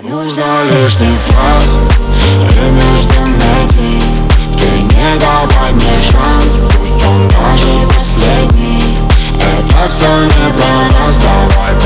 нужно лишних фраз или между найти. Ты не давай мне шанс, пусть он даже последний. Это все не про нас, давай